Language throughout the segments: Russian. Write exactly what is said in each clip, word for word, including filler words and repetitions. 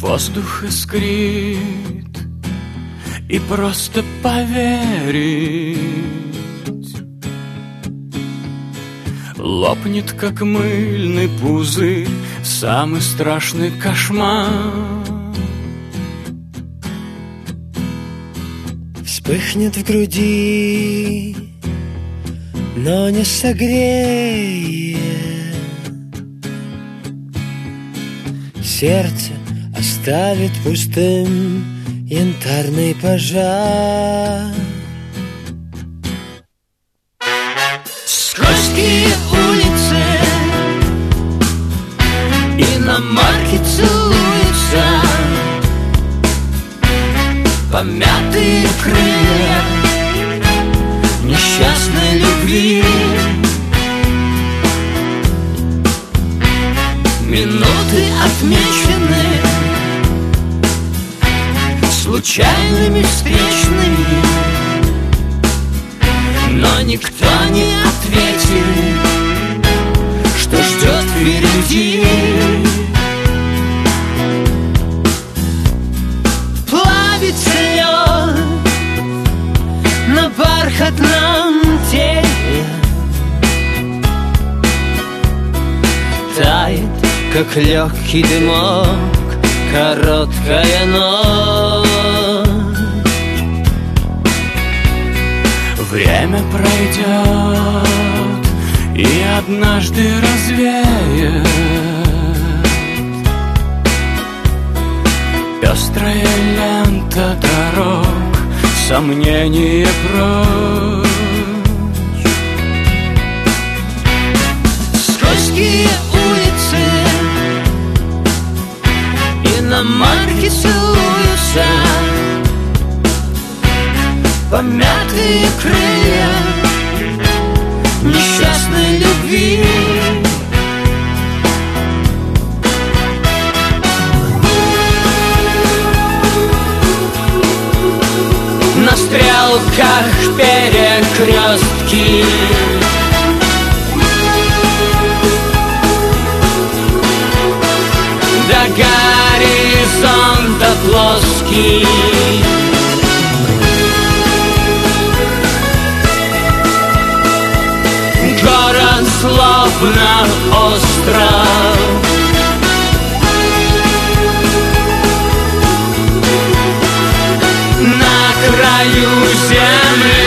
Воздух искрит, и просто поверить лопнет, как мыльный пузырь, самый страшный кошмар. Вспыхнет в груди, но не согреет. Сердце оставит пустым янтарный пожар. Скользкие улицы, иномарки целуются, помятые крылья несчастной любви. Минуты отмечены случайными встречными, но никто не ответил, что ждет впереди. Плавится лед на бархатном теле, тает, как легкий дымок, короткая ночь. Время пройдет и однажды развеет пестрая лента дорог, сомнения прочь. Скользкие улицы, иномарки целуются, помятые крылья несчастной любви. На стрелках перекрестки, до горизонта плоский. Город словно остров, на краю земли.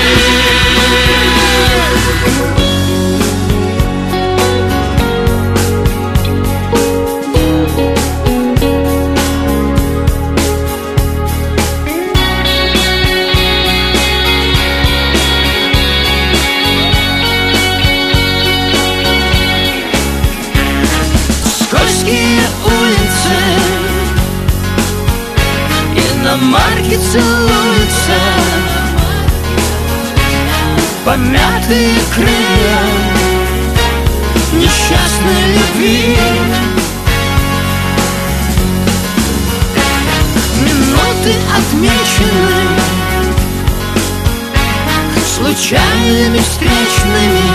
Улицы, иномарки целуются, помятые крылья несчастной любви. Минуты отмечены случайными встречными,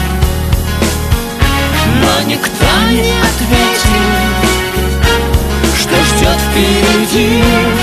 но никто не ответил, что ждет впереди.